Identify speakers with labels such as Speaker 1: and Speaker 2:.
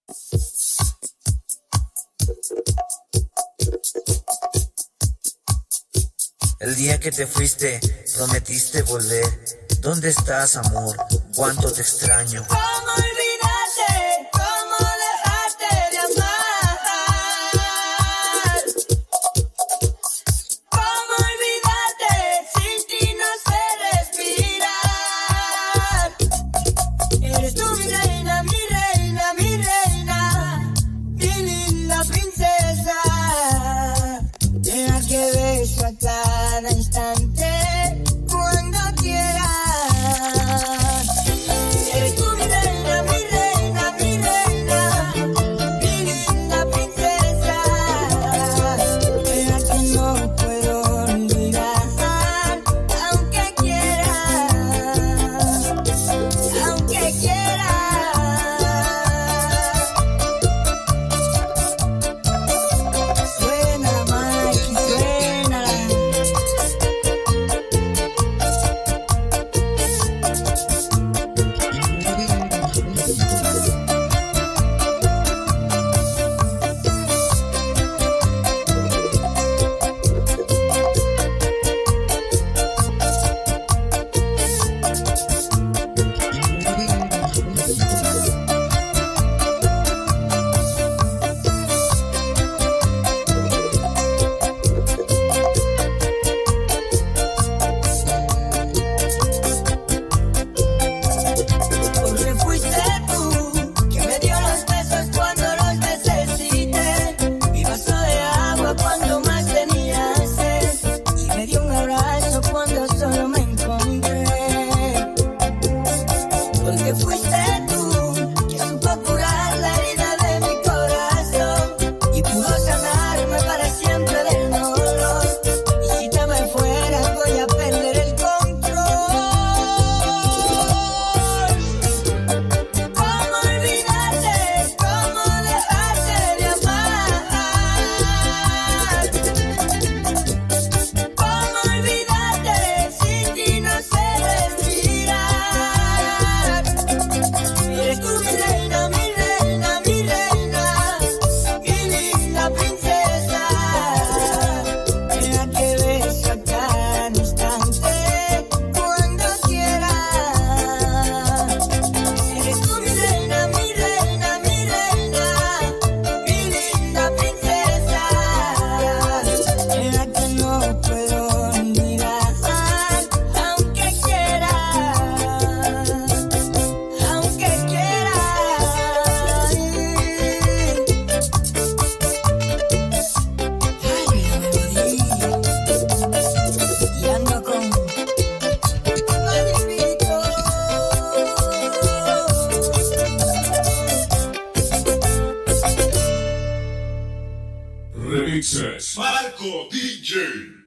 Speaker 1: El día que te fuiste, prometiste volver. ¿Dónde estás, amor? ¿Cuánto te extraño?
Speaker 2: ¿Cómo olvidarte? ¿Cómo dejarte de amar? ¿Cómo olvidarte? Sin ti no sé respirar. Eres tú mi reina, mi reina, mi reina, mi linda princesa. Deja que beso a cada instante cuando quieras. Eres tú mi reina, mi reina, mi reina, mi linda princesa. Deja que no puedo olvidar, aunque quiera, aunque quiera. Suena, Mikey, suena. Porque fuiste tú que me dio los besos cuando los necesité, mi vaso de agua cuando más tenía sed, y me dio un abrazo cuando solo me encontré. Porque fuiste tú que supo curar la herida de mi corazón y pudo sanarme para siempre del dolor. Y si te me fueras voy a perder el control. ¿Cómo olvidarte? ¿Cómo dejarte de amar? ¿Cómo olvidarte? Sin ti no sé respirar. Eres tú mi reina, mi reina, mi reina, mi linda princesa. Deja que beso a cada instante cuando quieras. Eres tú mi reina, mi reina, mi reina, mi linda princesa. Deja que no puedo olvidar, aunque quiera, aunque quiera. Ay, la melodía. Y ando con Maripito.
Speaker 3: Remixes Marco DJ.